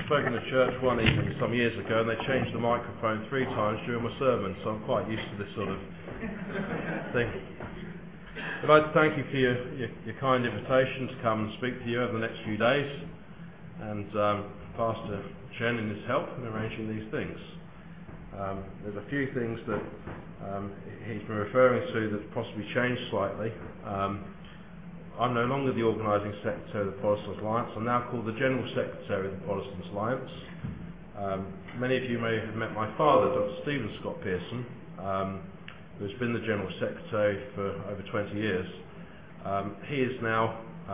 spoke in a church one evening some years ago, and they changed the microphone 3 times during my sermon, so I'm quite used to this sort of thing. I'd like to thank you for your kind invitation to come and speak to you over the next few days, and Pastor Chen and his help in arranging these things. There's a few things that he's been referring to that possibly changed slightly. I'm no longer the organising secretary of the Protestant Alliance. I'm now called the General Secretary of the Protestant Alliance. Many of you may have met my father, Dr. Stephen Scott Pearson, who's been the General Secretary for over 20 years. He is now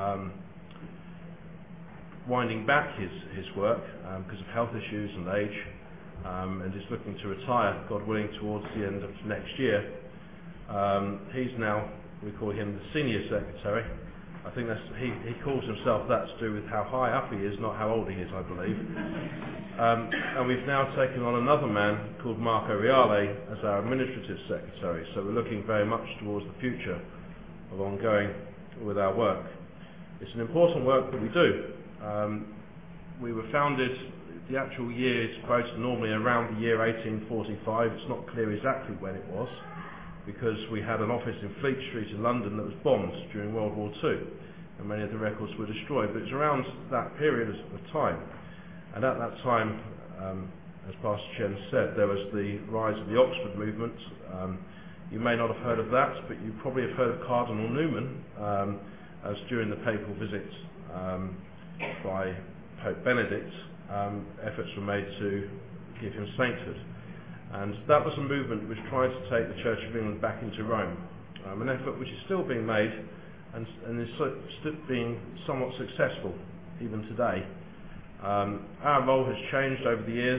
winding back his work because of health issues and age, and is looking to retire, God willing, towards the end of next year. He's now, we call him the Senior Secretary. I think he calls himself that to do with how high up he is, not how old he is, I believe. And we've now taken on another man called Marco Reale as our Administrative Secretary, so we're looking very much towards the future of ongoing with our work. It's an important work that we do. We were founded, the actual year is quoted normally around the year 1845. It's not clear exactly when it was, because we had an office in Fleet Street in London that was bombed during World War II, and many of the records were destroyed. But it was around that period of time, and at that time, as Pastor Chen said, there was the rise of the Oxford movement. You may not have heard of that, but you probably have heard of Cardinal Newman, as during the papal visit by Pope Benedict, efforts were made to give him sainthood. And that was a movement which tried to take the Church of England back into Rome, an effort which is still being made and is still being somewhat successful even today. Our role has changed over the years.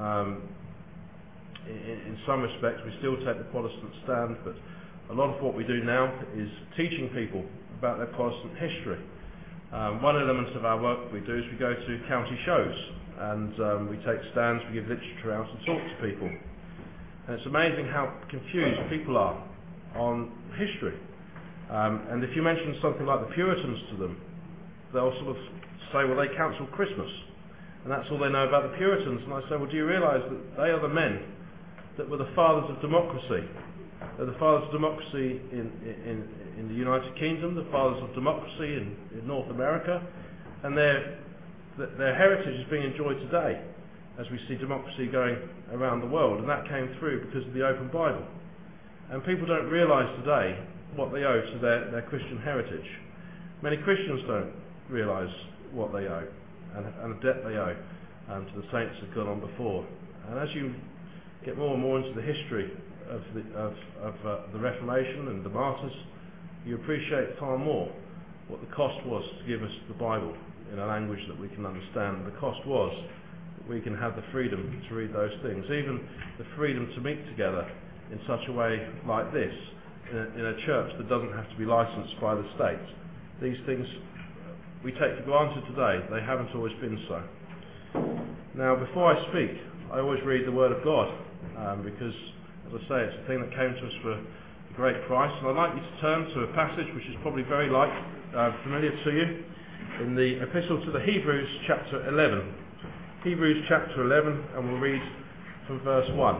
In some respects we still take the Protestant stand, but a lot of what we do now is teaching people about their Protestant history. One element of our work we do is we go to county shows, and we take stands, we give literature out and talk to people. And it's amazing how confused people are on history. And if you mention something like the Puritans to them, they'll sort of say, well, they cancelled Christmas, and that's all they know about the Puritans. And I say, well, do you realise that they are the men that were the fathers of democracy? They're the fathers of democracy in the United Kingdom, the fathers of democracy in North America, and their heritage is being enjoyed today as we see democracy going around the world, and that came through because of the open Bible. And people don't realise today what they owe to their Christian heritage. Many Christians don't realise what they owe and the debt they owe to the saints that have gone on before. And as you get more and more into the history of the Reformation and the martyrs, you appreciate far more what the cost was to give us the Bible in a language that we can understand. The cost was that we can have the freedom to read those things, even the freedom to meet together in such a way like this, in a church that doesn't have to be licensed by the state. These things we take for granted today. They haven't always been so. Now, before I speak, I always read the Word of God, because, as I say, it's a thing that came to us for a great price. And I'd like you to turn to a passage which is probably very familiar to you, in the Epistle to the Hebrews, chapter 11. Hebrews chapter 11, and we'll read from verse 1.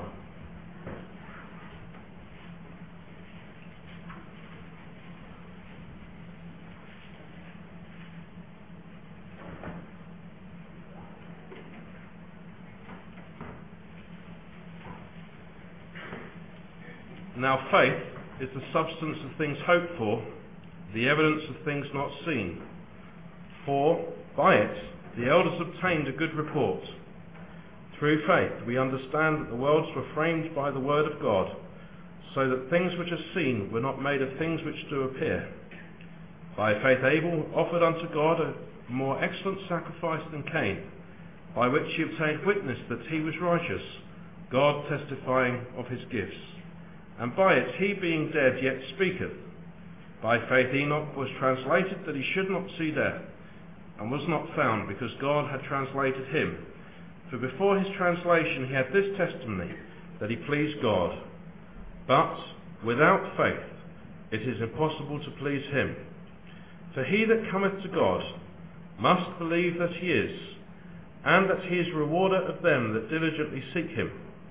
Now faith is the substance of things hoped for, the evidence of things not seen. For by it the elders obtained a good report. Through faith we understand that the worlds were framed by the word of God, so that things which are seen were not made of things which do appear. By faith Abel offered unto God a more excellent sacrifice than Cain, by which he obtained witness that he was righteous, God testifying of his gifts. And by it he being dead yet speaketh. By faith Enoch was translated that he should not see death, and was not found, because God had translated him. For before his translation he had this testimony, that he pleased God. But without faith it is impossible to please him. For he that cometh to God must believe that he is, and that he is rewarder of them that diligently seek him.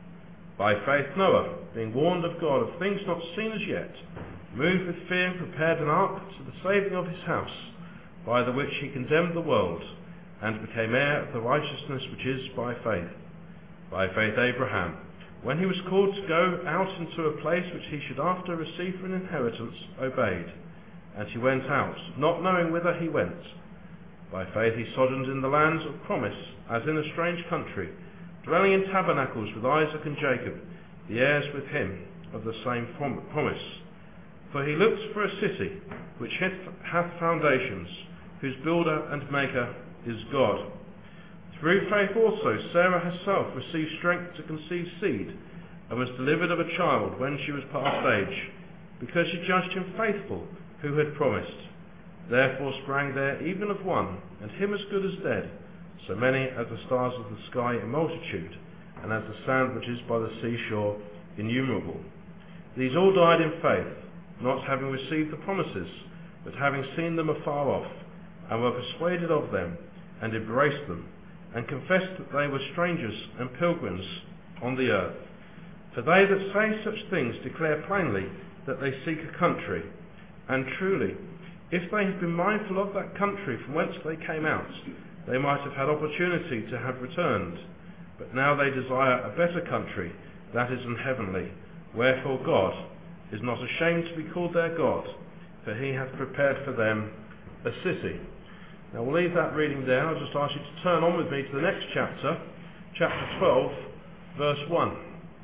By faith Noah, being warned of God of things not seen as yet, moved with fear, prepared an ark to the saving of his house, by the which he condemned the world, and became heir of the righteousness which is by faith. By faith Abraham, when he was called to go out into a place which he should after receive for an inheritance, obeyed, and he went out, not knowing whither he went. By faith he sojourned in the lands of promise, as in a strange country, dwelling in tabernacles with Isaac and Jacob, the heirs with him of the same promise. For he looked for a city which hath foundations, whose builder and maker is God. Through faith also Sarah herself received strength to conceive seed, and was delivered of a child when she was past age, because she judged him faithful who had promised. Therefore sprang there even of one, and him as good as dead, so many as the stars of the sky in multitude, and as the sand which is by the seashore innumerable. These all died in faith, not having received the promises, but having seen them afar off, and were persuaded of them, and embraced them, and confessed that they were strangers and pilgrims on the earth. For they that say such things declare plainly that they seek a country. And truly, if they had been mindful of that country from whence they came out, they might have had opportunity to have returned. But now they desire a better country, that is an heavenly. Wherefore God is not ashamed to be called their God, for he hath prepared for them a city. Now we'll leave that reading there. I'll just ask you to turn on with me to the next chapter, chapter 12, verse 1.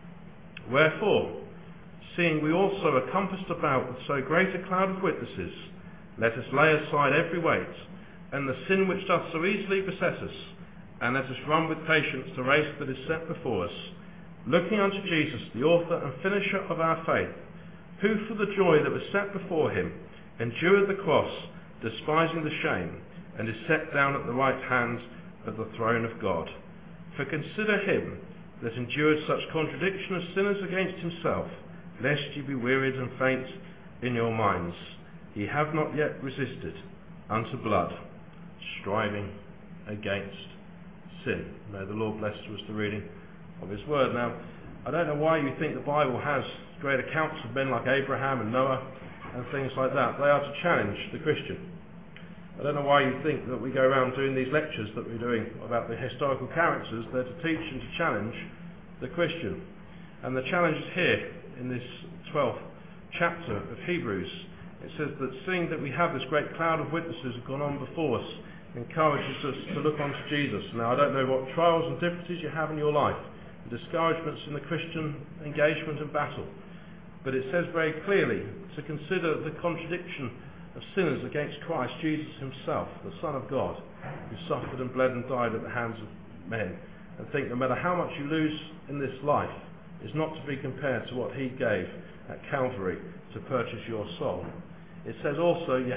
Wherefore, seeing we also are compassed about with so great a cloud of witnesses, let us lay aside every weight, and the sin which doth so easily beset us, and let us run with patience the race that is set before us, looking unto Jesus, the author and finisher of our faith, who for the joy that was set before him endured the cross, despising the shame, and is set down at the right hand of the throne of God. For consider him that endured such contradiction of sinners against himself, lest ye be wearied and faint in your minds. Ye have not yet resisted unto blood, striving against sin. May the Lord bless to us the reading of his word. Now, I don't know why you think the Bible has great accounts of men like Abraham and Noah and things like that. They are to challenge the Christian. I don't know why you think that we go around doing these lectures that we're doing about the historical characters. They're to teach and to challenge the Christian. And the challenge is here in this 12th chapter of Hebrews. It says that seeing that we have this great cloud of witnesses have gone on before us, encourages us to look unto Jesus. Now I don't know what trials and difficulties you have in your life, discouragements in the Christian engagement and battle, but it says very clearly to consider the contradiction of sinners against Christ Jesus himself, the Son of God, who suffered and bled and died at the hands of men, and think no matter how much you lose in this life is not to be compared to what he gave at Calvary to purchase your soul. It says also you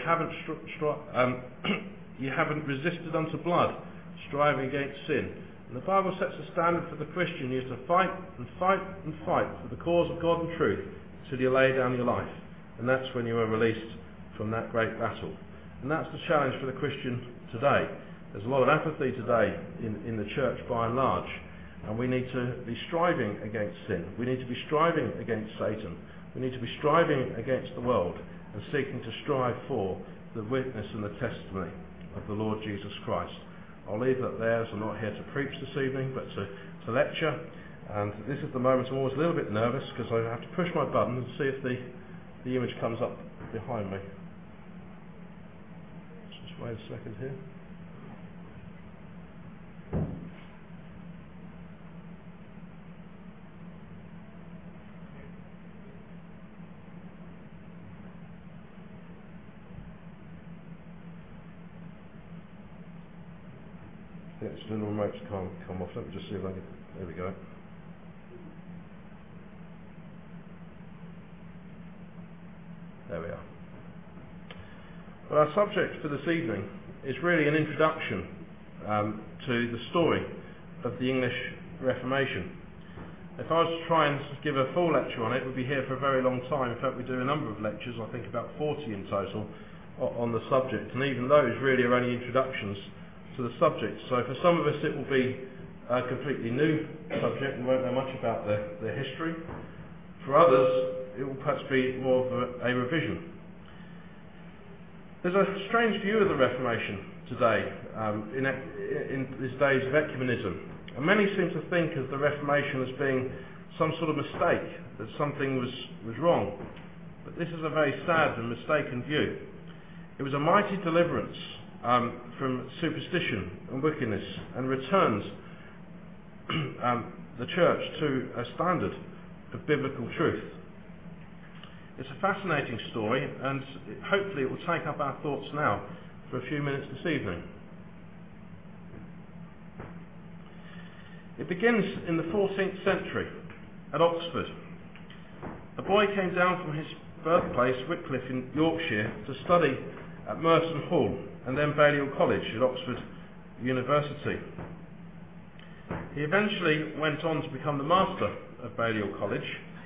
haven't resisted unto blood, striving against sin. And the Bible sets a standard for the Christian. You have to fight and fight and fight for the cause of God and truth till you lay down your life. And that's when you are released from that great battle. And that's the challenge for the Christian today. There's a lot of apathy today in the church by and large. And we need to be striving against sin. We need to be striving against Satan. We need to be striving against the world and seeking to strive for the witness and the testimony of the Lord Jesus Christ. I'll leave that there, as I'm not here to preach this evening, but to lecture. And this is the moment I'm always a little bit nervous because I have to push my button and see if the image comes up behind me. Just wait a second here. It's the little remotes can't come off. Let me just see if I can. There we go. There we are. Well, our subject for this evening is really an introduction to the story of the English Reformation. If I was to try and give a full lecture on it, we'd be here for a very long time. In fact, we do a number of lectures, I think about 40 in total, on the subject, and even those really are only introductions to the subject. So for some of us it will be a completely new subject and won't know much about their history. For others it will perhaps be more of a revision. There's a strange view of the Reformation today in these days of ecumenism. And many seem to think of the Reformation as being some sort of mistake, that something was wrong. But this is a very sad and mistaken view. It was a mighty deliverance from superstition and wickedness, and returns the church to a standard of biblical truth. It's a fascinating story, and hopefully it will take up our thoughts now for a few minutes this evening. It begins in the 14th century at Oxford. A boy came down from his birthplace, Wycliffe in Yorkshire, to study at Merton Hall and then Balliol College at Oxford University. He eventually went on to become the master of Balliol College.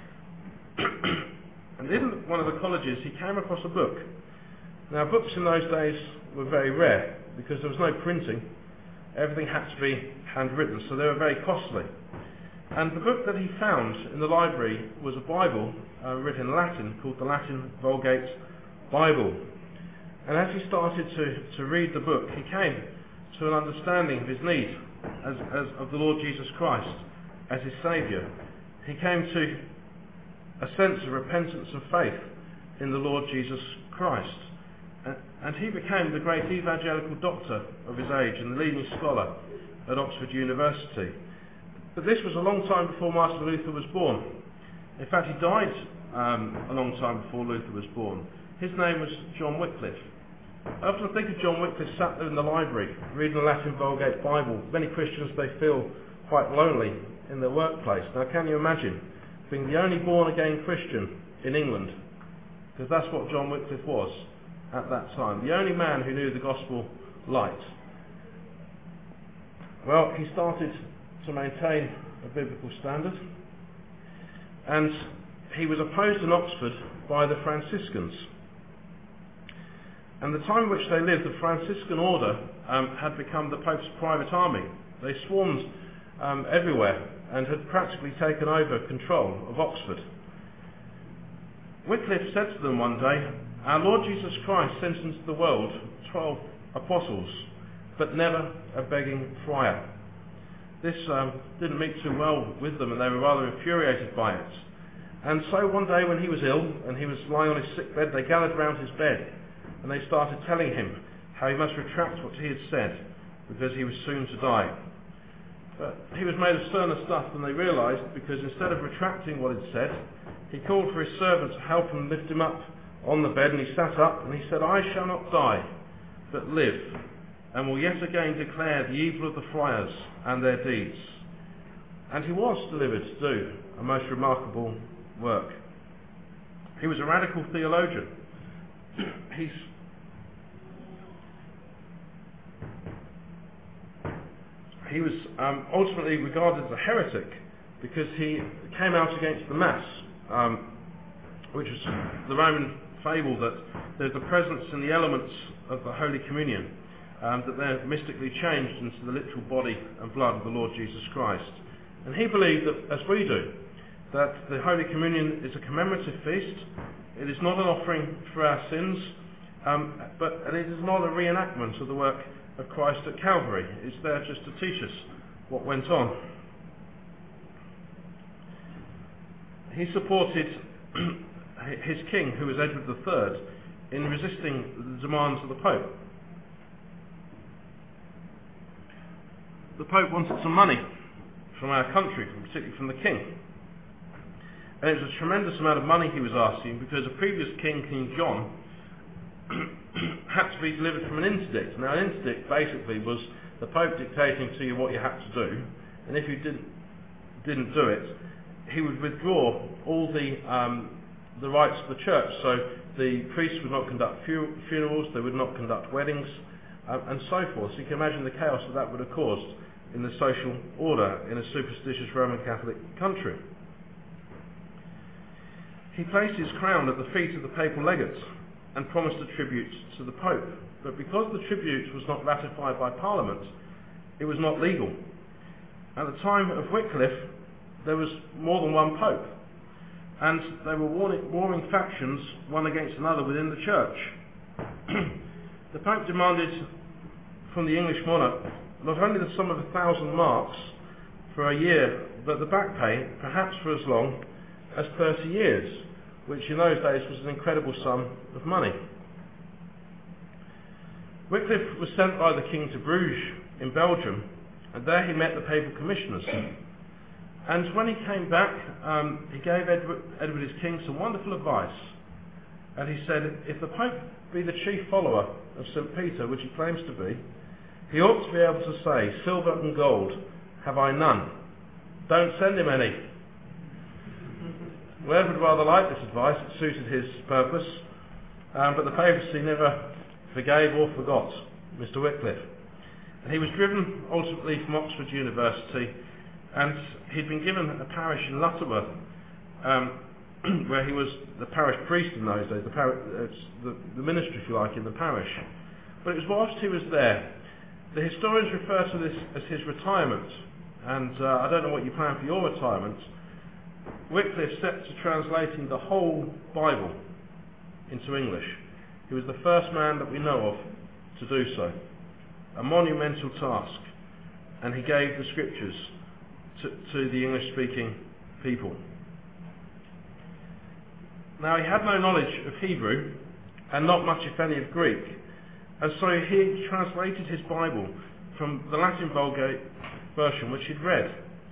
And in one of the colleges he came across a book. Now, books in those days were very rare because there was no printing. Everything had to be handwritten, so they were very costly. And the book that he found in the library was a Bible written in Latin called the Latin Vulgate Bible. And as he started to read the book, he came to an understanding of his need of the Lord Jesus Christ as his Saviour. He came to a sense of repentance and faith in the Lord Jesus Christ. And he became the great evangelical doctor of his age and the leading scholar at Oxford University. But this was a long time before Martin Luther was born. In fact, he died a long time before Luther was born. His name was John Wycliffe. I often think of John Wycliffe sat there in the library reading the Latin Vulgate Bible. Many Christians, they feel quite lonely in their workplace. Now, can you imagine being the only born-again Christian in England? Because that's what John Wycliffe was at that time. The only man who knew the gospel light. Well, he started to maintain a biblical standard, and he was opposed in Oxford by the Franciscans. And the time in which they lived, the Franciscan order had become the Pope's private army. They swarmed everywhere and had practically taken over control of Oxford. Wycliffe said to them one day, "Our Lord Jesus Christ sent into the world 12 apostles, but never a begging friar." This didn't meet too well with them, and they were rather infuriated by it. And so one day when he was ill and he was lying on his sick bed, they gathered round his bed and they started telling him how he must retract what he had said because he was soon to die. But he was made of sterner stuff than they realised, because instead of retracting what he'd said, he called for his servant to help him lift him up on the bed, and he sat up and he said, "I shall not die, but live, and will yet again declare the evil of the friars and their deeds." And he was delivered to do a most remarkable work. He was a radical theologian. He was ultimately regarded as a heretic because he came out against the Mass, which was the Roman fable that there's a presence in the elements of the Holy Communion, that they're mystically changed into the literal body and blood of the Lord Jesus Christ. And he believed that, as we do, that the Holy Communion is a commemorative feast. It is not an offering for our sins, but it is not a reenactment of the work of Christ at Calvary. It's there just to teach us what went on. He supported his king, who was Edward III, in resisting the demands of the Pope. The Pope wanted some money from our country, particularly from the king. And it was a tremendous amount of money he was asking, because a previous king, King John, had to be delivered from an interdict. Now, an interdict basically was the Pope dictating to you what you had to do, and if you didn't do it, he would withdraw all the rights of the church. So the priests would not conduct funerals, they would not conduct weddings, and so forth. So you can imagine the chaos that would have caused in the social order in a superstitious Roman Catholic country. He placed his crown at the feet of the papal legates, and promised a tribute to the Pope. But because the tribute was not ratified by Parliament, it was not legal. At the time of Wycliffe, there was more than one Pope, and they were warring factions one against another within the church. The Pope demanded from the English monarch not only the sum of 1,000 marks for a year, but the back pay, perhaps for as long as 30 years, which in those days was an incredible sum of money. Wycliffe was sent by the king to Bruges in Belgium, and there he met the papal commissioners. And when he came back, he gave Edward his king some wonderful advice. And he said, if the Pope be the chief follower of St. Peter, which he claims to be, he ought to be able to say, silver and gold have I none. Don't send him any. Well, Edward rather liked this advice. It suited his purpose. But the papacy never forgave or forgot Mr. Wycliffe. And he was driven ultimately from Oxford University, and he'd been given a parish in Lutterworth, where he was the parish priest in those days, the minister, if you like, in the parish. But it was whilst he was there. The historians refer to this as his retirement, and I don't know what you plan for your retirement. Wycliffe set to translating the whole Bible into English. He was the first man that we know of to do so. A monumental task, and he gave the scriptures to the English-speaking people. Now, he had no knowledge of Hebrew, and not much, if any, of Greek, and so he translated his Bible from the Latin Vulgate version, which he'd read.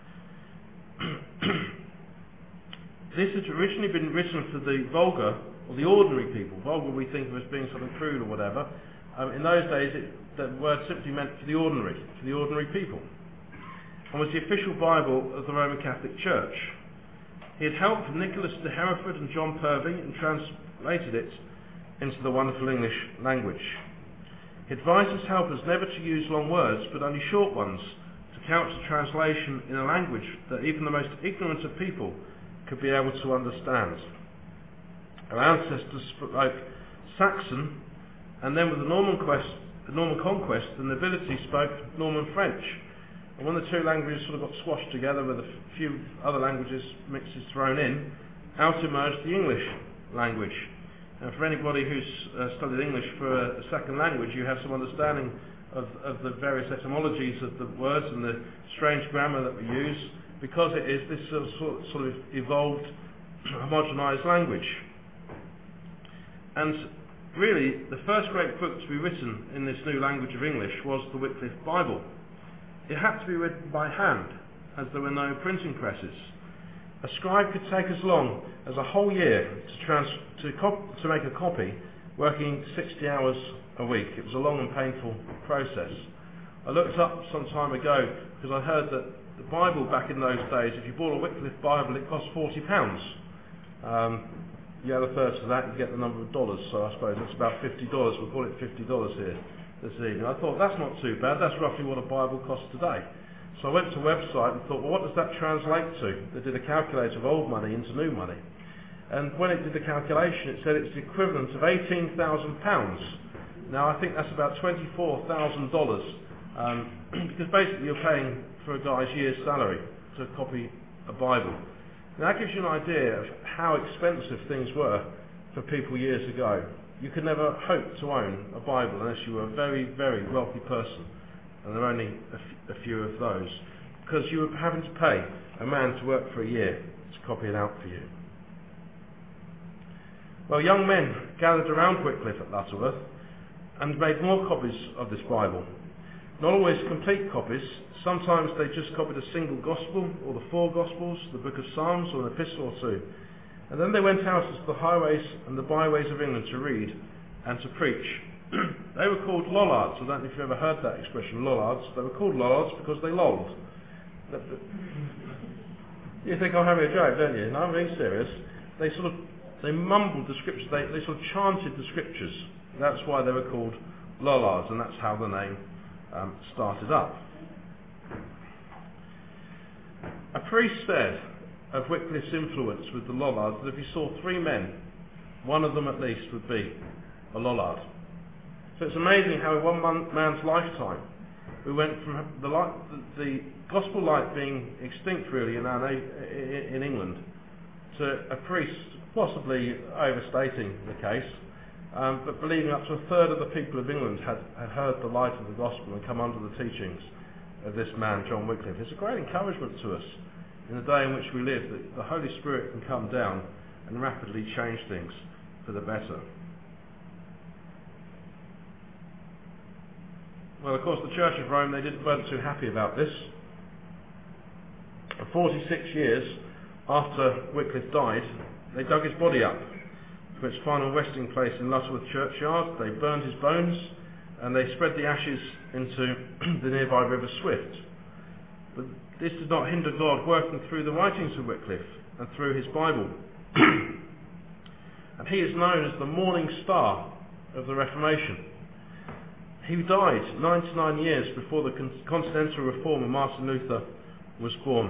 This had originally been written for the vulgar, or the ordinary people. Vulgar we think of as being something crude or whatever. In those days, the word simply meant for the ordinary people, and was the official Bible of the Roman Catholic Church. He had helped Nicholas de Hereford and John Purvey and translated it into the wonderful English language. He advised his helpers never to use long words, but only short ones, to count the translation in a language that even the most ignorant of people could be able to understand. Our ancestors spoke Saxon, and then with the Norman conquest, the nobility spoke Norman French. And when the two languages sort of got squashed together with a few other languages mixes thrown in, out emerged the English language. And for anybody who's studied English for a second language, you have some understanding of the various etymologies of the words and the strange grammar that we use, because it is this sort of evolved, homogenized language. And really, the first great book to be written in this new language of English was the Wycliffe Bible. It had to be written by hand, as there were no printing presses. A scribe could take as long as a whole year to make a copy, working 60 hours a week. It was a long and painful process. I looked up some time ago because I heard that the Bible back in those days, if you bought a Wycliffe Bible, it cost £40. You add a third to that, you get the number of dollars, so I suppose it's about $50. We'll call it $50 here this evening. I thought, that's not too bad, that's roughly what a Bible costs today. So I went to a website and thought, well, what does that translate to? They did a calculator of old money into new money. And when it did the calculation, it said it's the equivalent of £18,000. Now, I think that's about $24,000, because basically you're paying for a guy's year's salary to copy a Bible. Now, that gives you an idea of how expensive things were for people years ago. You could never hope to own a Bible unless you were a very, very wealthy person, and there are only a few of those, because you were having to pay a man to work for a year to copy it out for you. Well, young men gathered around Wycliffe at Lutterworth and made more copies of this Bible. Not always complete copies. Sometimes they just copied a single gospel, or the four gospels, the book of Psalms, or an epistle or two. And then they went out into the highways and the byways of England to read and to preach. They were called lollards. I don't know if you've ever heard that expression, lollards. They were called lollards because they lolled. You think I'm having a joke, don't you? No, I'm being serious. They mumbled the scriptures. They sort of chanted the scriptures. That's why they were called lollards, and that's how the name started up. A priest said of Wycliffe's influence with the lollards that if he saw three men, one of them at least would be a Lollard. So it's amazing how in one man's lifetime we went from the gospel light being extinct really in England to a priest possibly overstating the case, but believing up to a third of the people of England had heard the light of the gospel and come under the teachings of this man, John Wycliffe. It's a great encouragement to us in the day in which we live that the Holy Spirit can come down and rapidly change things for the better. Well, of course, the Church of Rome, weren't too happy about this. 46 years after Wycliffe died, they dug his body up from its final resting place in Lutterworth churchyard. They burned his bones and they spread the ashes into the nearby River Swift. But this did not hinder God working through the writings of Wycliffe and through his Bible. And he is known as the morning star of the Reformation. He died 99 years before the continental reformer Martin Luther was born.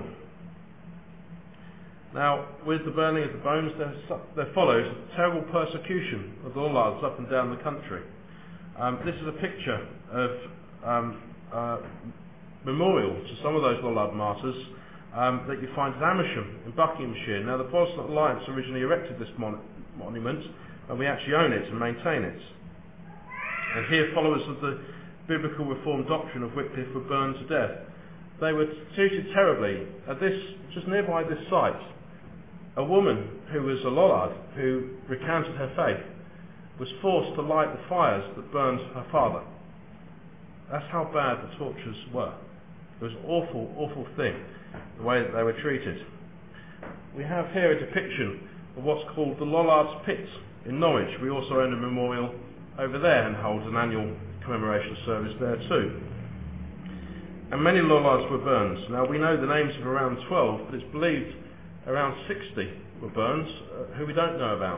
Now, with the burning of the bones, there follows a terrible persecution of the Lollards up and down the country. This is a picture of memorial to some of those Lollard martyrs that you find at Amersham in Buckinghamshire. Now, the Protestant Alliance originally erected this monument, and we actually own it and maintain it. And here followers of the biblical reform doctrine of Wycliffe were burned to death. They were treated terribly. Just nearby this site, a woman who was a Lollard, who recounted her faith, was forced to light the fires that burned her father. That's how bad the tortures were. It was an awful, awful thing, the way that they were treated. We have here a depiction of what's called the Lollards Pit in Norwich. We also own a memorial over there and hold an annual commemoration service there too. And many Lollards were burned. Now we know the names of around 12, but it's believed around 60 were burned, who we don't know about.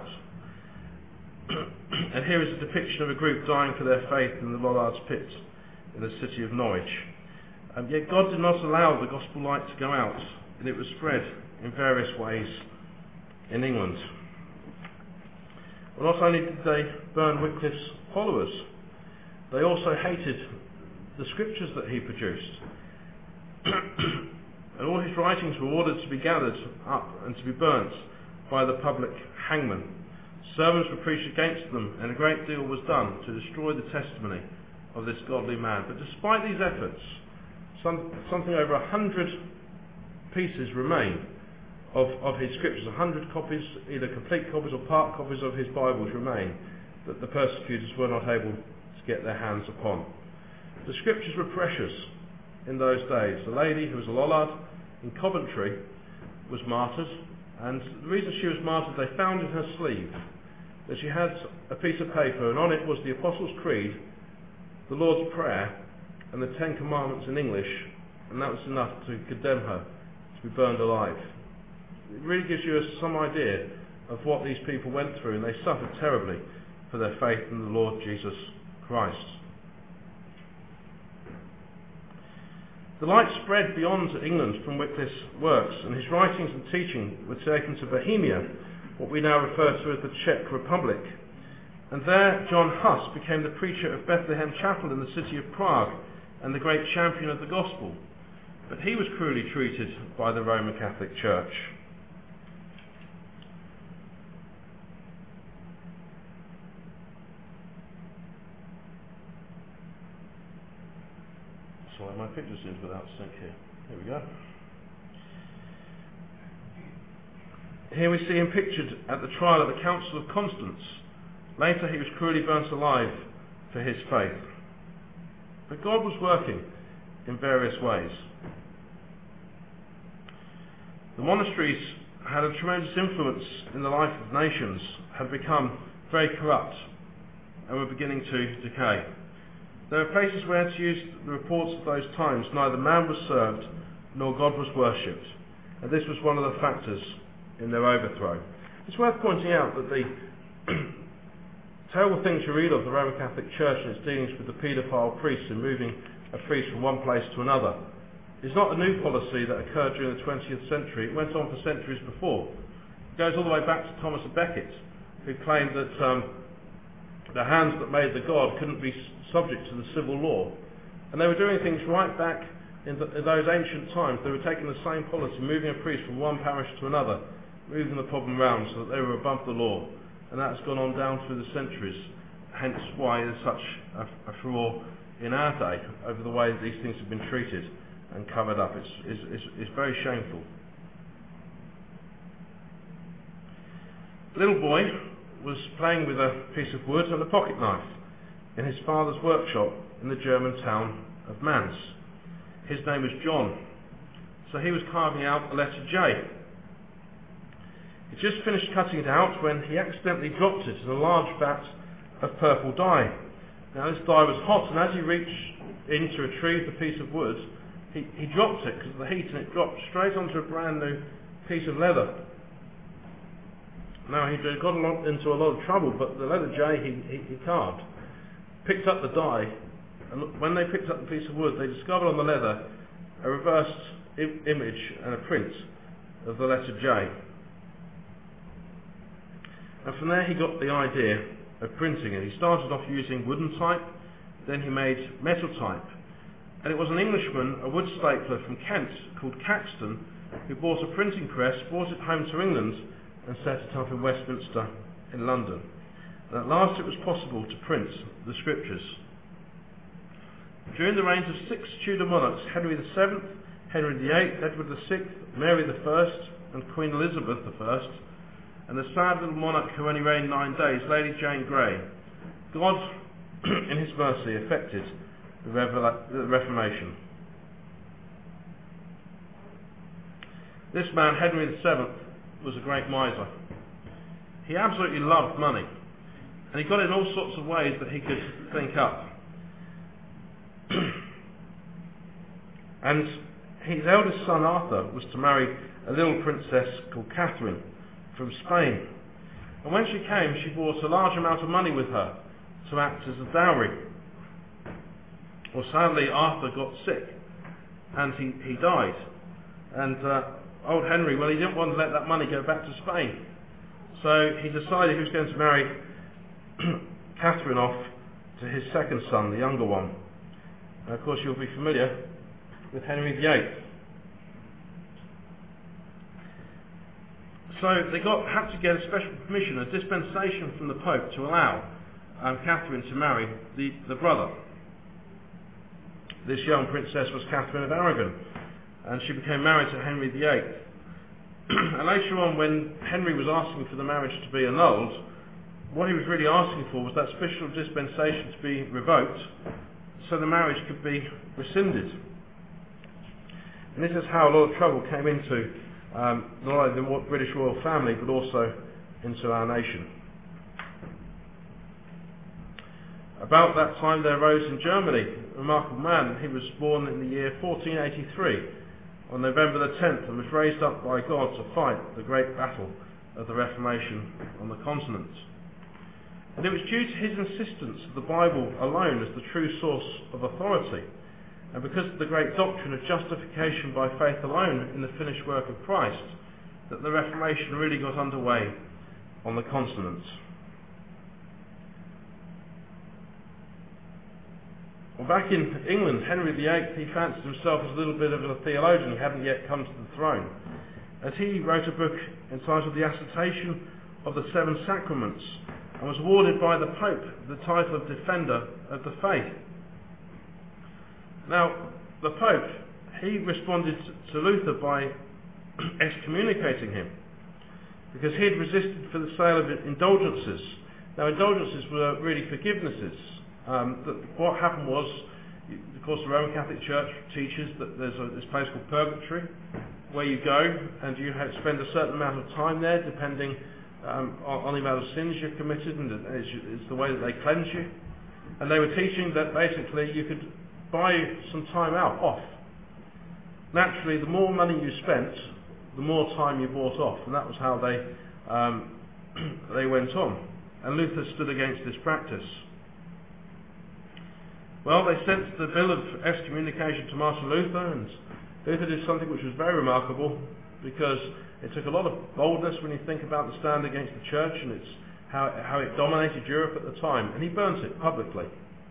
And here is a depiction of a group dying for their faith in the Lollards Pit in the city of Norwich. Yet God did not allow the gospel light to go out, and it was spread in various ways in England. Well, not only did they burn Wycliffe's followers, they also hated the scriptures that he produced. And all his writings were ordered to be gathered up and to be burnt by the public hangman. Sermons were preached against them, and a great deal was done to destroy the testimony of this godly man. But despite these efforts, something over 100 pieces remain of his scriptures. 100 copies, either complete copies or part copies of his Bibles remain that the persecutors were not able to get their hands upon. The scriptures were precious in those days. A lady who was a Lollard in Coventry was martyred, and the reason she was martyred, they found in her sleeve that she had a piece of paper, and on it was the Apostles' Creed, the Lord's Prayer, and the Ten Commandments in English, and that was enough to condemn her to be burned alive. It really gives you some idea of what these people went through, and they suffered terribly for their faith in the Lord Jesus Christ. The light spread beyond England from Wycliffe's works, and his writings and teaching were taken to Bohemia, what we now refer to as the Czech Republic. And there John Huss became the preacher of Bethlehem Chapel in the city of Prague and the great champion of the gospel. But he was cruelly treated by the Roman Catholic Church. Sorry, my picture seems without sync here. Here we go. Here we see him pictured at the trial at the Council of Constance. Later he was cruelly burnt alive for his faith. But God was working in various ways. The monasteries had a tremendous influence in the life of nations, had become very corrupt, and were beginning to decay. There are places where, to use the reports of those times, neither man was served nor God was worshipped, and this was one of the factors in their overthrow. It's worth pointing out that the terrible things you read of the Roman Catholic Church and its dealings with the paedophile priests in moving a priest from one place to another is not a new policy that occurred during the 20th century. It went on for centuries before. It goes all the way back to Thomas à Becket, who claimed that the hands that made the god couldn't be subject to the civil law. And they were doing things right back in those ancient times. They were taking the same policy, moving a priest from one parish to another, moving the problem round so that they were above the law. And that's gone on down through the centuries, hence why there's such a furore in our day over the way that these things have been treated and covered up. It's very shameful. The little boy was playing with a piece of wood and a pocket knife in his father's workshop in the German town of Mainz. His name was John, so he was carving out the letter J. He just finished cutting it out when he accidentally dropped it in a large vat of purple dye. Now this dye was hot, and as he reached in to retrieve the piece of wood, he dropped it because of the heat, and it dropped straight onto a brand new piece of leather. Now he got into a lot of trouble, but the letter J he carved, picked up the dye, and when they picked up the piece of wood, they discovered on the leather a reversed image and a print of the letter J. And from there he got the idea of printing it. He started off using wooden type, then he made metal type. And it was an Englishman, a wood stapler from Kent called Caxton, who bought a printing press, brought it home to England and set it up in Westminster in London. And at last it was possible to print the scriptures. During the reigns of 6 Tudor monarchs, Henry VII, Henry VIII, Edward VI, Mary I, and Queen Elizabeth I, and the sad little monarch who only reigned 9 days, Lady Jane Grey, God, in his mercy, effected the Reformation. This man, Henry VII, was a great miser. He absolutely loved money, and he got it in all sorts of ways that he could think up. And his eldest son Arthur was to marry a little princess called Catherine from Spain. And when she came, she brought a large amount of money with her to act as a dowry. Well, sadly, Arthur got sick, and he died. And old Henry, well, he didn't want to let that money go back to Spain. So he decided he was going to marry Catherine off to his second son, the younger one. And of course, you'll be familiar with Henry VIII. So they had to get a special permission, a dispensation from the Pope to allow Catherine to marry the brother. This young princess was Catherine of Aragon, and she became married to Henry VIII. And later on, when Henry was asking for the marriage to be annulled, what he was really asking for was that special dispensation to be revoked so the marriage could be rescinded. And this is how a lot of trouble came into not only the British royal family, but also into our nation. About that time there arose in Germany a remarkable man. He was born in the year 1483 on November the 10th and was raised up by God to fight the great battle of the Reformation on the continent. And it was due to his insistence of the Bible alone as the true source of authority, and because of the great doctrine of justification by faith alone in the finished work of Christ, that the Reformation really got underway on the continent. Well, back in England, Henry VIII, he fancied himself as a little bit of a theologian. He hadn't yet come to the throne, as he wrote a book entitled The Assertion of the Seven Sacraments, and was awarded by the Pope the title of Defender of the Faith. Now, the Pope, he responded to Luther by excommunicating him, because he had resisted for the sale of indulgences. Now, indulgences were really forgivenesses. What happened was, of course, the Roman Catholic Church teaches that there's this place called purgatory, where you go and you spend a certain amount of time there, depending on the amount of sins you've committed, and it's the way that they cleanse you. And they were teaching that basically you could buy some time out off. Naturally, the more money you spent, the more time you bought off, and that was how they went on. And Luther stood against this practice. Well, they sent the bill of excommunication to Martin Luther, and Luther did something which was very remarkable, because it took a lot of boldness when you think about the stand against the church and its how it dominated Europe at the time, and he burnt it publicly.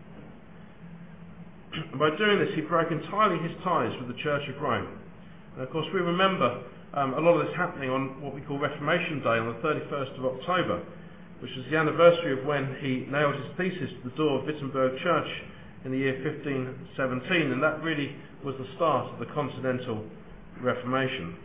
And by doing this, he broke entirely his ties with the Church of Rome. And of course, we remember a lot of this happening on what we call Reformation Day on the 31st of October, which was the anniversary of when he nailed his thesis to the door of Wittenberg Church in the year 1517, and that really was the start of the Continental Reformation.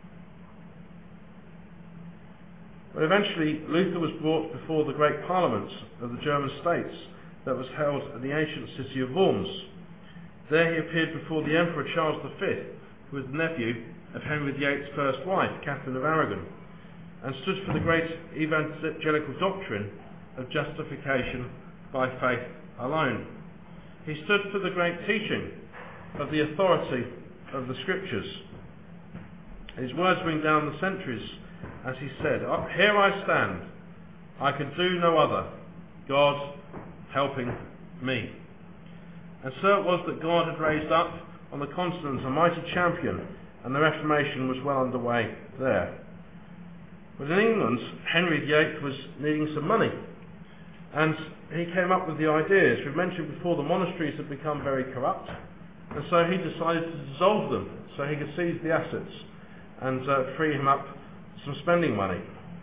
But eventually, Luther was brought before the great parliament of the German states that was held at the ancient city of Worms. There he appeared before the Emperor Charles V, who was the nephew of Henry VIII's first wife, Catherine of Aragon, and stood for the great evangelical doctrine of justification by faith alone. He stood for the great teaching of the authority of the Scriptures. His words ring down the centuries as he said, "Here I stand, I can do no other, God helping me." And so it was that God had raised up on the continent a mighty champion, and the Reformation was well underway there. But in England, Henry VIII was needing some money, and he came up with the ideas. We've mentioned before the monasteries had become very corrupt, and so he decided to dissolve them so he could seize the assets and free him up some spending money.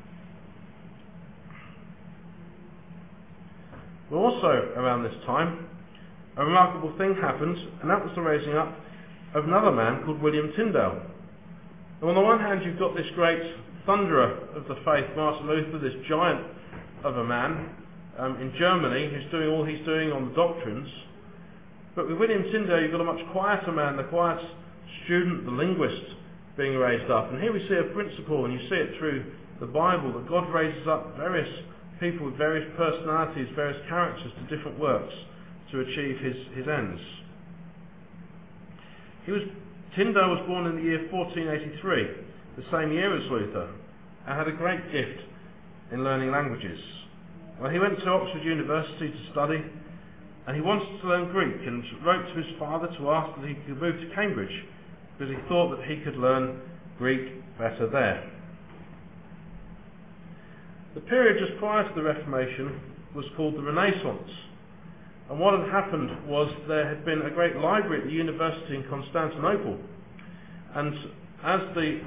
But also around this time, a remarkable thing happened, and that was the raising up of another man called William Tyndale. And on the one hand, you've got this great thunderer of the faith, Martin Luther, this giant of a man in Germany who's doing all he's doing on the doctrines. But with William Tyndale, you've got a much quieter man, the quiet student, the linguist, being raised up. And here we see a principle, and you see it through the Bible, that God raises up various people with various personalities, various characters to different works to achieve his ends. Tyndale was born in the year 1483, the same year as Luther, and had a great gift in learning languages. Well, he went to Oxford University to study, and he wanted to learn Greek, and wrote to his father to ask that he could move to Cambridge, because he thought that he could learn Greek better there. The period just prior to the Reformation was called the Renaissance. And what had happened was there had been a great library at the university in Constantinople. And as the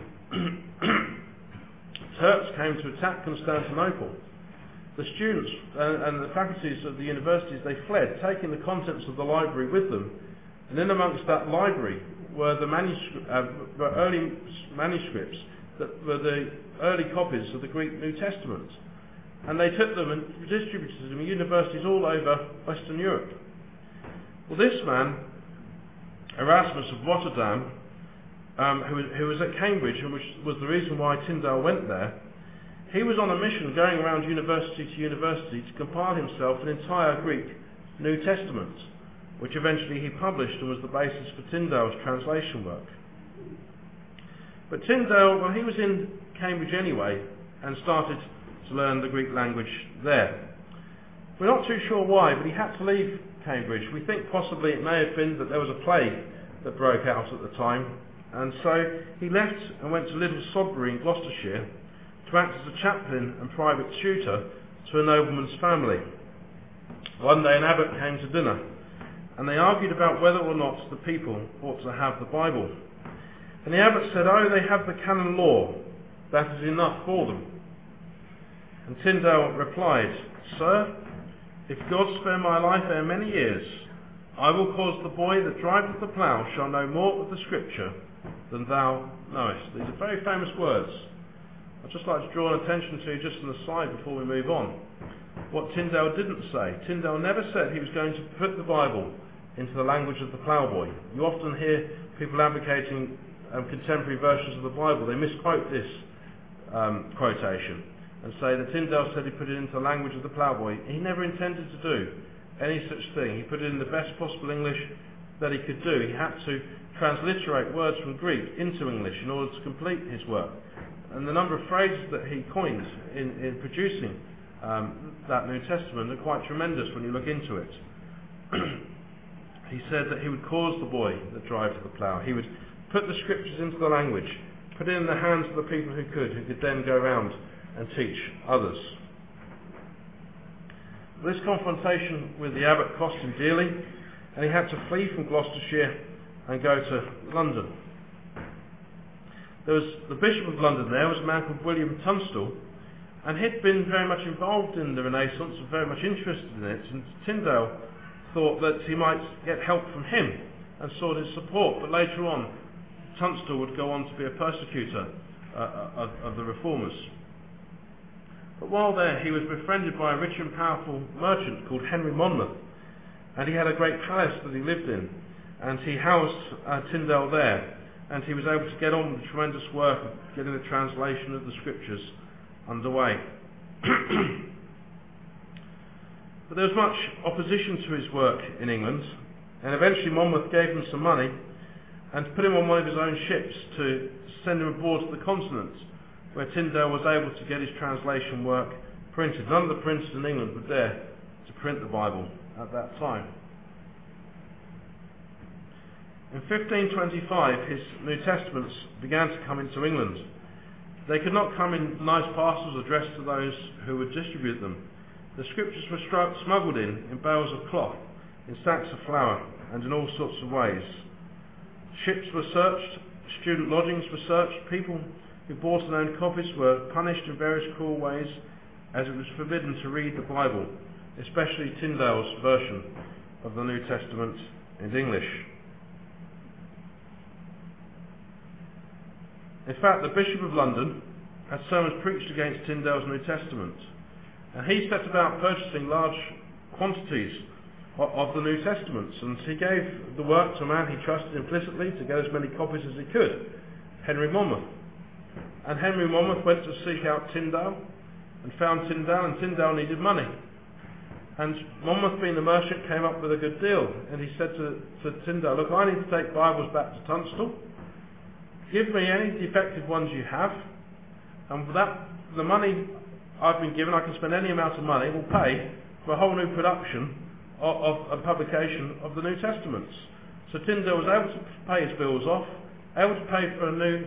Turks came to attack Constantinople, the students and the faculties of the universities, they fled, taking the contents of the library with them. And in amongst that library were the early manuscripts that were the early copies of the Greek New Testament. And they took them and distributed them in universities all over Western Europe. Well, this man, Erasmus of Rotterdam, who was at Cambridge, and which was the reason why Tyndale went there, he was on a mission going around university to university to compile himself an entire Greek New Testament, which eventually he published and was the basis for Tyndale's translation work. But Tyndale, well, he was in Cambridge anyway and started to learn the Greek language there. We're not too sure why, but he had to leave Cambridge. We think possibly it may have been that there was a plague that broke out at the time, and so he left and went to Little Sodbury in Gloucestershire to act as a chaplain and private tutor to a nobleman's family. One day an abbot came to dinner, and they argued about whether or not the people ought to have the Bible. And the abbot said, "Oh, they have the canon law. That is enough for them." And Tyndale replied, "Sir, if God spare my life ere many years, I will cause the boy that driveth the plough shall know more of the Scripture than thou knowest." These are very famous words. I'd just like to draw attention to just an aside before we move on. What Tyndale didn't say. Tyndale never said he was going to put the Bible into the language of the ploughboy. You often hear people advocating contemporary versions of the Bible. They misquote this quotation and say that Tyndale said he put it into the language of the ploughboy. He never intended to do any such thing. He put it in the best possible English that he could do. He had to transliterate words from Greek into English in order to complete his work. And the number of phrases that he coined in producing that New Testament are quite tremendous when you look into it. He said that he would cause the boy that drives the plough. He would put the Scriptures into the language, put it in the hands of the people who could then go around and teach others. This confrontation with the abbot cost him dearly, and he had to flee from Gloucestershire and go to London. There was the Bishop of London there was a man called William Tunstall, and he'd been very much involved in the Renaissance and very much interested in it, and Tyndale thought that he might get help from him and sought his support, but later on Tunstall would go on to be a persecutor of the reformers. But while there he was befriended by a rich and powerful merchant called Henry Monmouth, and he had a great palace that he lived in, and he housed Tyndale there, and he was able to get on with the tremendous work of getting the translation of the scriptures underway. But there was much opposition to his work in England, and eventually Monmouth gave him some money and put him on one of his own ships to send him abroad to the continent, where Tyndale was able to get his translation work printed. None of the printers in England would dare to print the Bible at that time. In 1525 his New Testaments began to come into England. They could not come in nice parcels addressed to those who would distribute them. The scriptures were smuggled in bales of cloth, in sacks of flour, and in all sorts of ways. Ships were searched, student lodgings were searched, people who bought and owned copies were punished in various cruel ways, as it was forbidden to read the Bible, especially Tyndale's version of the New Testament in English. In fact, the Bishop of London had sermons preached against Tyndale's New Testament, and he set about purchasing large quantities of the New Testaments, and he gave the work to a man he trusted implicitly to get as many copies as he could, Henry Monmouth. And Henry Monmouth went to seek out Tyndale and found Tyndale, and Tyndale needed money. And Monmouth, being the merchant, came up with a good deal, and he said to Tyndale, "Look, I need to take Bibles back to Tunstall. Give me any defective ones you have, and for that, the money I've been given, I can spend any amount of money, will pay for a whole new production of a publication of the New Testaments." So Tyndale was able to pay his bills off, able to pay for a new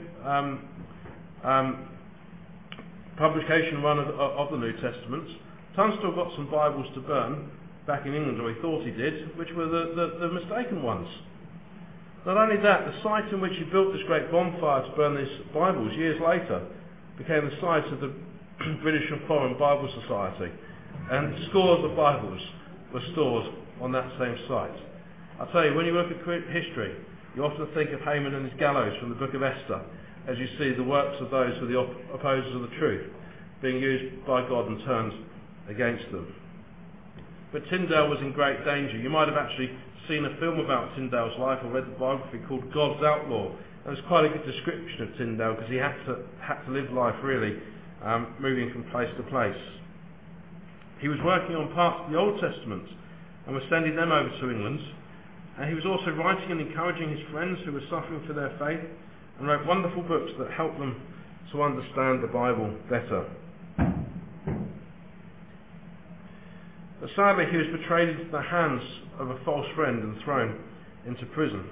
publication run of the New Testaments. Tunstall got some Bibles to burn back in England, or he thought he did, which were the mistaken ones. Not only that, the site in which he built this great bonfire to burn these Bibles years later became the site of the British and Foreign Bible Society, and scores of Bibles were stored on that same site. I tell you, when you look at history, you often think of Haman and his gallows from the book of Esther, as you see the works of those who are the opposers of the truth being used by God and turned against them. But Tyndale was in great danger. You might have actually seen a film about Tyndale's life or read the biography called God's Outlaw. And it's quite a good description of Tyndale, because he had to live life really moving from place to place. He was working on parts of the Old Testament and was sending them over to England. And he was also writing and encouraging his friends who were suffering for their faith, and wrote wonderful books that helped them to understand the Bible better. But sadly, he was betrayed into the hands of a false friend and thrown into prison.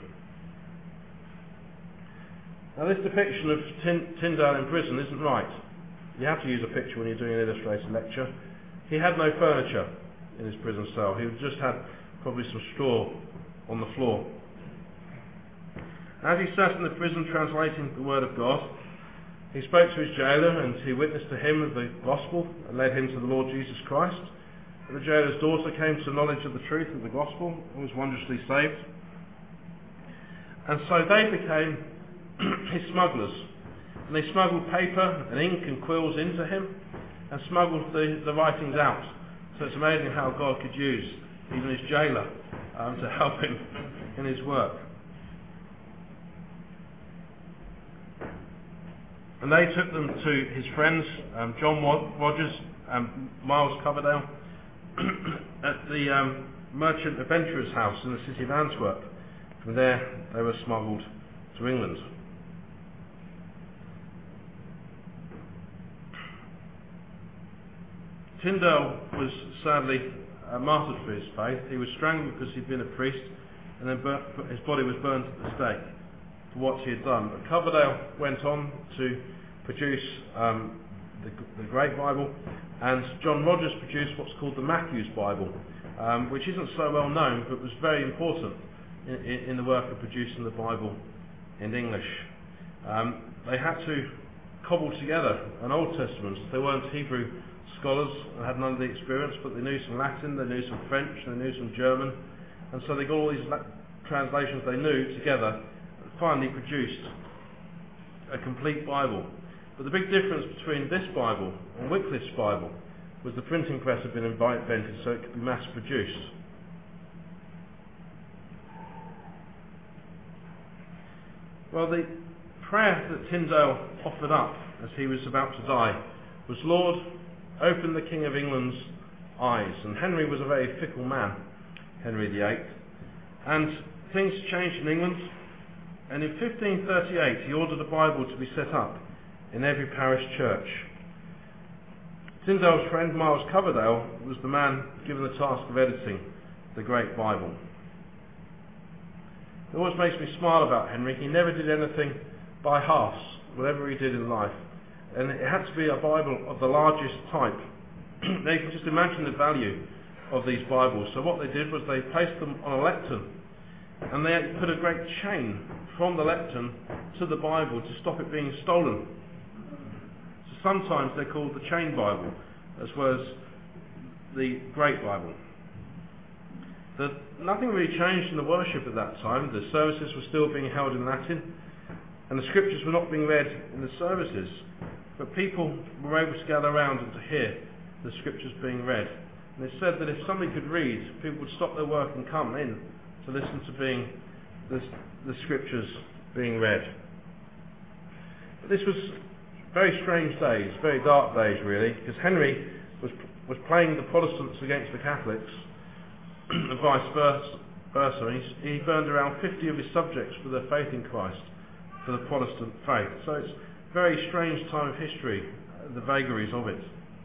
Now, this depiction of Tyndale in prison isn't right. You have to use a picture when you're doing an illustrated lecture. He had no furniture in his prison cell. He just had probably some straw on the floor. As he sat in the prison translating the Word of God, he spoke to his jailer, and he witnessed to him of the gospel and led him to the Lord Jesus Christ. And the jailer's daughter came to knowledge of the truth of the gospel and was wondrously saved. And so they became his smugglers. And they smuggled paper and ink and quills into him and smuggled the writings out. So it's amazing how God could use even his jailer to help him in his work. And they took them to his friends, John Rogers and Miles Coverdale, at the merchant adventurer's house in the city of Antwerp. From there they were smuggled to England. Tyndale was sadly martyred for his faith. He was strangled because he'd been a priest, and then his body was burned at the stake for what he had done. But Coverdale went on to produce the Great Bible, and John Rogers produced what's called the Matthew's Bible, which isn't so well known but was very important in the work of producing the Bible in English. They had to cobble together an Old Testament. They weren't Hebrew scholars and had none of the experience, but they knew some Latin, they knew some French, they knew some German, and so they got all these translations they knew together and finally produced a complete Bible. But the big difference between this Bible and Wycliffe's Bible was the printing press had been invented so it could be mass produced. Well, the prayer that Tyndale offered up as he was about to die was, "Lord, open the King of England's eyes." And Henry was a very fickle man, Henry VIII, and things changed in England, and in 1538 he ordered a Bible to be set up in every parish church. Tyndale's friend Miles Coverdale was the man given the task of editing the Great Bible. It always makes me smile about Henry. He never did anything by halves, whatever he did in life. And it had to be a Bible of the largest type. Now you can just imagine the value of these Bibles. So what they did was they placed them on a lectern, and they put a great chain from the lectern to the Bible to stop it being stolen. So sometimes they're called the Chain Bible, as well as the Great Bible. Nothing really changed in the worship at that time. The services were still being held in Latin, and the scriptures were not being read in the services, but people were able to gather around and to hear the scriptures being read. And it's said that if somebody could read, people would stop their work and come in to listen to the scriptures being read. But this was very strange days, very dark days really, because Henry was playing the Protestants against the Catholics, and vice versa. He burned around 50 of his subjects for their faith in Christ, for the Protestant faith. So it's a very strange time of history, the vagaries of it.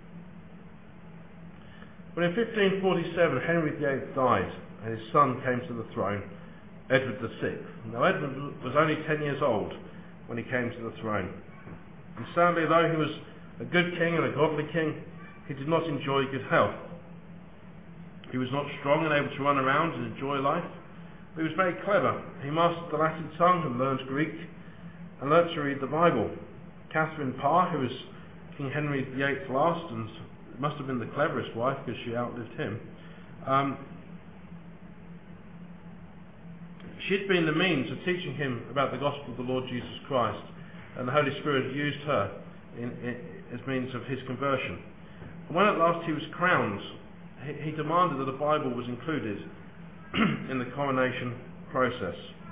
But in 1547, Henry VIII died, and his son came to the throne, Edward VI. Now Edward was only 10 years old when he came to the throne. And sadly, though he was a good king and a godly king, he did not enjoy good health. He was not strong and able to run around and enjoy life, but he was very clever. He mastered the Latin tongue and learned Greek and learnt to read the Bible. Catherine Parr, who was King Henry VIII's last, and must have been the cleverest wife because she outlived him, she'd been the means of teaching him about the gospel of the Lord Jesus Christ, and the Holy Spirit used her as means of his conversion. And when at last he was crowned, he demanded that the Bible was included in the coronation process.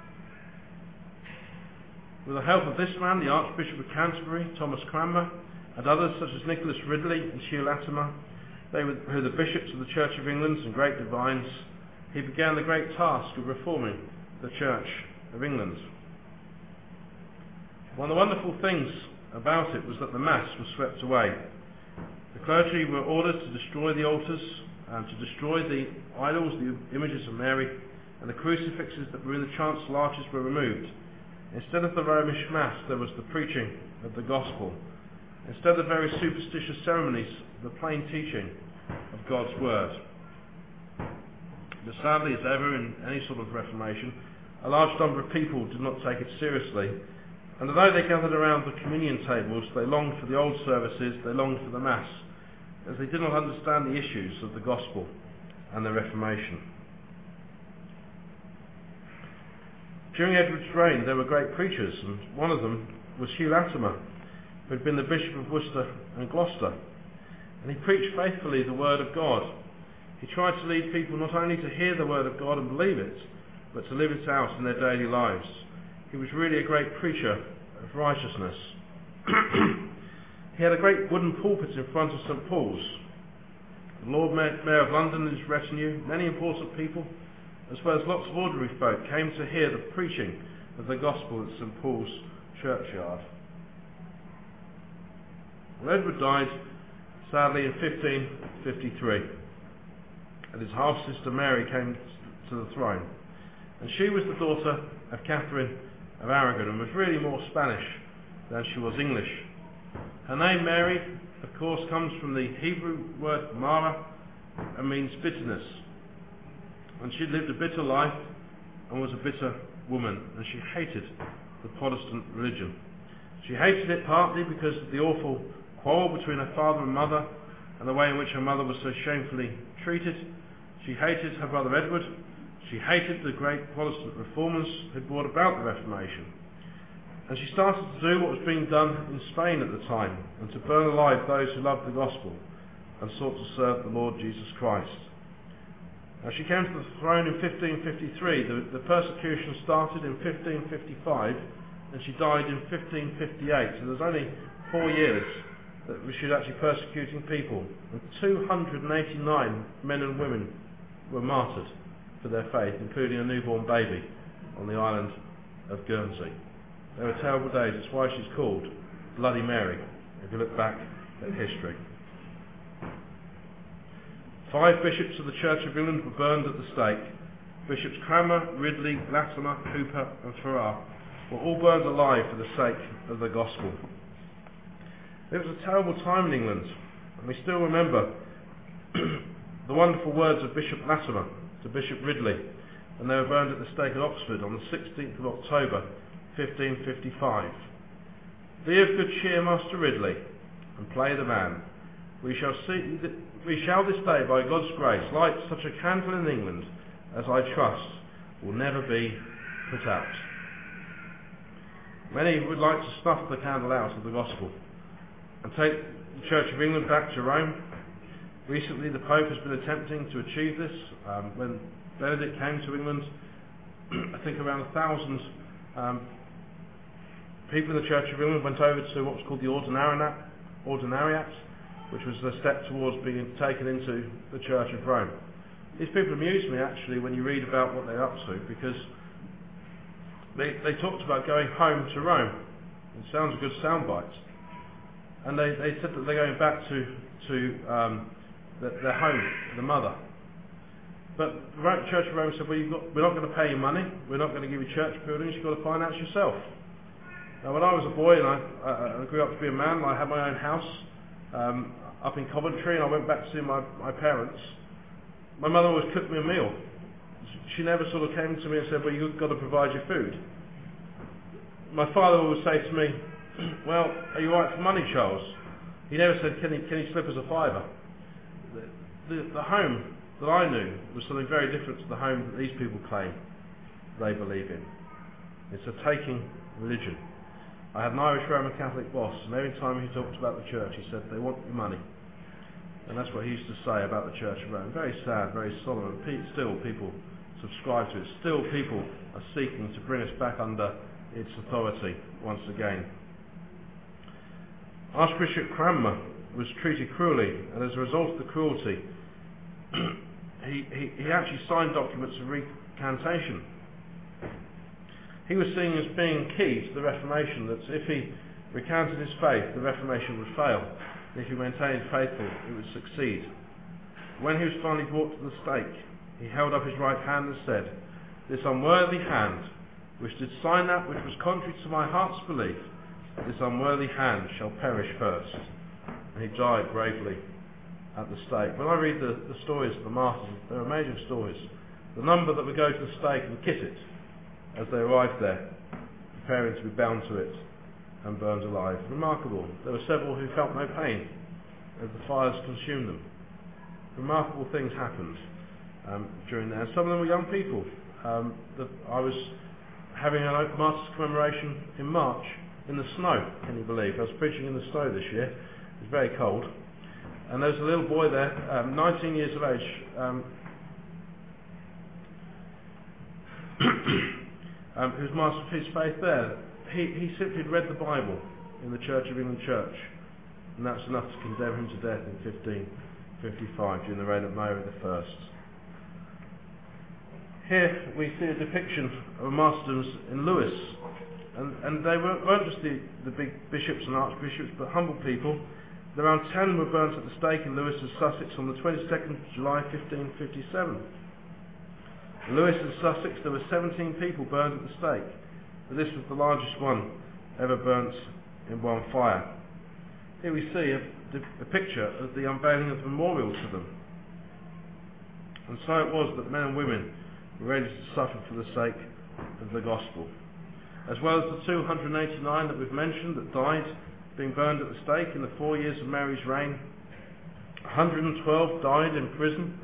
With the help of this man, the Archbishop of Canterbury, Thomas Cranmer, and others such as Nicholas Ridley and Hugh Latimer, who were the bishops of the Church of England and great divines, he began the great task of reforming the Church of England. One of the wonderful things about it was that the Mass was swept away. The clergy were ordered to destroy the altars, to destroy the idols, the images of Mary, and the crucifixes that were in the chancel arches were removed. Instead of the Romish Mass, there was the preaching of the gospel. Instead of very superstitious ceremonies, the plain teaching of God's word. But sadly, as ever in any sort of reformation, a large number of people did not take it seriously, and although they gathered around the communion tables, they longed for the old services, they longed for the Mass, as they did not understand the issues of the gospel and the Reformation. During Edward's reign, there were great preachers, and one of them was Hugh Latimer, who had been the Bishop of Worcester and Gloucester, and he preached faithfully the Word of God. He tried to lead people not only to hear the Word of God and believe it, but to live it out in their daily lives. He was really a great preacher of righteousness. He had a great wooden pulpit in front of St. Paul's. The Lord Mayor of London and his retinue, many important people, as well as lots of ordinary folk, came to hear the preaching of the gospel at St. Paul's churchyard. Well, Edward died, sadly, in 1553, and his half-sister Mary came to the throne. And she was the daughter of Catherine of Aragon, and was really more Spanish than she was English. Her name, Mary, of course, comes from the Hebrew word mara and means bitterness. And she lived a bitter life and was a bitter woman, and she hated the Protestant religion. She hated it partly because of the awful quarrel between her father and mother and the way in which her mother was so shamefully treated. She hated her brother Edward. She hated the great Protestant reformers who brought about the Reformation. And she started to do what was being done in Spain at the time, and to burn alive those who loved the gospel and sought to serve the Lord Jesus Christ. Now, she came to the throne in 1553. The persecution started in 1555, and she died in 1558. So there's only 4 years that she was actually persecuting people. And 289 men and women were martyred for their faith, including a newborn baby on the island of Guernsey. They were terrible days. That's why she's called Bloody Mary, if you look back at history. 5 bishops of the Church of England were burned at the stake. Bishops Cranmer, Ridley, Latimer, Hooper and Farrar were all burned alive for the sake of the gospel. It was a terrible time in England, and we still remember the wonderful words of Bishop Latimer to Bishop Ridley when they were burned at the stake at Oxford on the 16th of October 1555. Be of good cheer, Master Ridley, and play the man. We shall this day, by God's grace, light such a candle in England as I trust will never be put out. Many would like to snuff the candle out of the gospel and take the Church of England back to Rome. Recently the Pope has been attempting to achieve this. When Benedict came to England, I think around 1,000 people in the Church of England went over to what was called the Ordinariat, which was the step towards being taken into the Church of Rome. These people amuse me actually when you read about what they're up to, because they talked about going home to Rome. It sounds a good soundbite. And they said that they're going back to their home, the mother. But the Church of Rome said, well, we're not going to pay you money, we're not going to give you church buildings, you've got to finance yourself. Now, when I was a boy and I grew up to be a man, I had my own house up in Coventry, and I went back to see my parents. My mother always cooked me a meal. She never sort of came to me and said, well, you've got to provide your food. My father would say to me, well, are you all right for money, Charles? He never said, can he slip us a fiver? The home that I knew was something very different to the home that these people claim they believe in. It's a taking religion. I had an Irish Roman Catholic boss, and every time he talked about the church, he said, they want your money. And that's what he used to say about the Church of Rome. Very sad, very solemn. Still people subscribe to it. Still people are seeking to bring us back under its authority once again. Archbishop Cranmer was treated cruelly, and as a result of the cruelty, he actually signed documents of recantation. He was seen as being key to the Reformation, that if he recanted his faith, the Reformation would fail. And if he maintained faithful, it would succeed. When he was finally brought to the stake, he held up his right hand and said, this unworthy hand, which did sign that which was contrary to my heart's belief, this unworthy hand shall perish first. And he died bravely at the stake. When I read the stories of the martyrs, they're amazing stories. The number that would go to the stake and kiss it as they arrived there, preparing to be bound to it and burned alive. Remarkable. There were several who felt no pain as the fires consumed them. Remarkable things happened during there. Some of them were young people. I was having an open martyrs commemoration in March in the snow, can you believe? I was preaching in the snow this year. It was very cold. And there was a little boy there, 19 years of age, who was martyred for his faith there. He simply had read the Bible in the Church of England Church, and that's enough to condemn him to death in 1555 during the reign of Mary I. Here we see a depiction of martyrdoms in Lewes, and they weren't just the big bishops and archbishops, but humble people. Around 10 were burnt at the stake in Lewes, Sussex, on the 22nd of July 1557. In Lewes and Sussex there were 17 people burned at the stake, but this was the largest one ever burnt in one fire. Here we see a picture of the unveiling of the memorial to them. And so it was that men and women were ready to suffer for the sake of the gospel. As well as the 289 that we've mentioned that died being burned at the stake in the 4 years of Mary's reign, 112 died in prison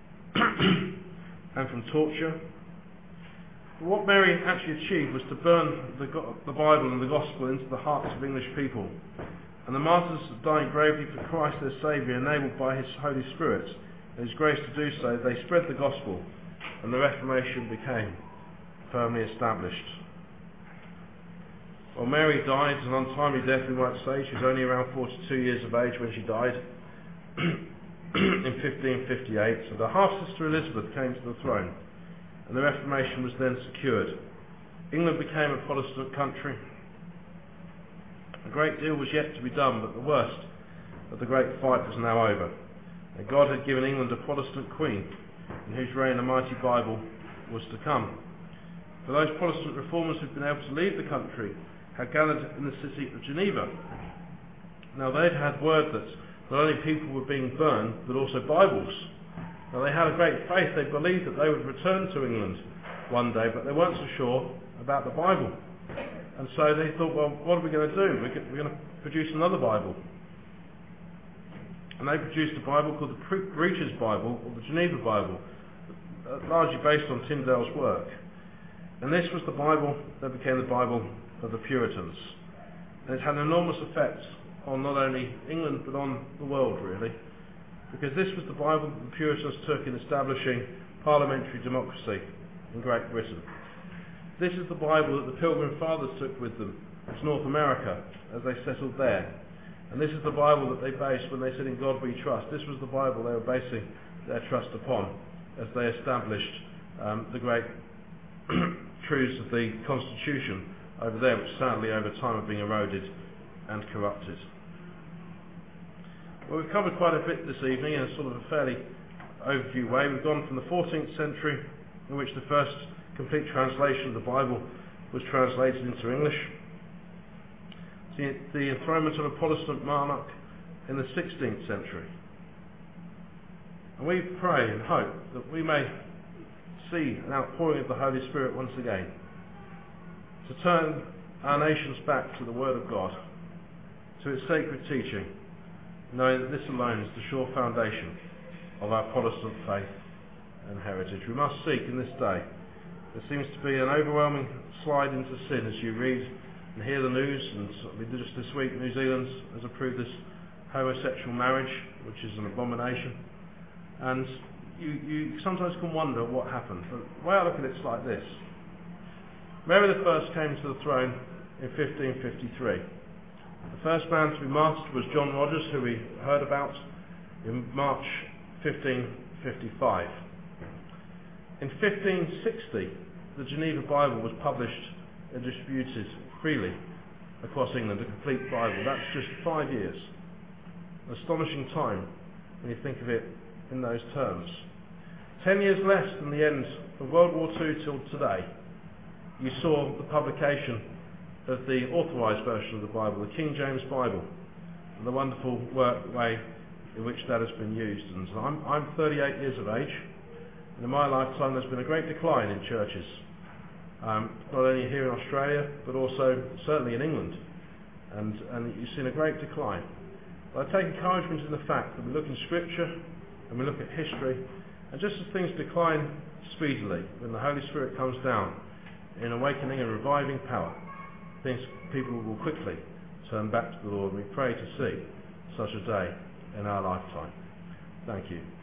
and from torture. But what Mary actually achieved was to burn the Bible and the gospel into the hearts of English people. And the martyrs dying bravely for Christ their Saviour, enabled by His Holy Spirit and His grace to do so, they spread the gospel and the Reformation became firmly established. Well, Mary died an untimely death, we might say. She was only around 42 years of age when she died in 1558. So the half-sister Elizabeth came to the throne, and the Reformation was then secured. England became a Protestant country. A great deal was yet to be done, but the worst of the great fight was now over. And God had given England a Protestant queen, in whose reign a mighty Bible was to come. For those Protestant reformers who'd been able to leave the country had gathered in the city of Geneva. Now they'd had word that not only people were being burned, but also Bibles. Now they had a great faith. They believed that they would return to England one day, but they weren't so sure about the Bible. And so they thought, well, what are we going to do? We're going to produce another Bible. And they produced a Bible called the Preacher's Bible, or the Geneva Bible, largely based on Tyndale's work. And this was the Bible that became the Bible of the Puritans. And it had an enormous effect on not only England, but on the world, really. Because this was the Bible that the Puritans took in establishing parliamentary democracy in Great Britain. This is the Bible that the Pilgrim Fathers took with them to North America as they settled there. And this is the Bible that they based when they said, "In God we trust." This was the Bible they were basing their trust upon as they established the great truths of the Constitution over there, which sadly over time have been eroded and corrupted. Well, we've covered quite a bit this evening in a sort of a fairly overview way. We've gone from the 14th century, in which the first complete translation of the Bible was translated into English, to the enthronement of a Protestant monarch in the 16th century. And we pray and hope that we may see an outpouring of the Holy Spirit once again, to turn our nations back to the Word of God, to its sacred teaching, knowing that this alone is the sure foundation of our Protestant faith and heritage. We must seek in this day. There seems to be an overwhelming slide into sin as you read and hear the news, and just this week New Zealand has approved this homosexual marriage, which is an abomination. And you sometimes can wonder what happened. But the way I look at it is like this. Mary I came to the throne in 1553. The first man to be martyred was John Rogers, who we heard about in March 1555. In 1560, the Geneva Bible was published and distributed freely across England, a complete Bible. That's just 5 years. An astonishing time when you think of it in those terms. 10 years less than the end of World War II till today, you saw the publication of the authorised version of the Bible, the King James Bible, and the wonderful way in which that has been used. And so I'm 38 years of age, and in my lifetime there's been a great decline in churches, not only here in Australia, but also certainly in England, and you've seen a great decline. But I take encouragement in the fact that we look in Scripture and we look at history, and just as things decline speedily, when the Holy Spirit comes down in awakening and reviving power, people will quickly turn back to the Lord, and we pray to see such a day in our lifetime. Thank you.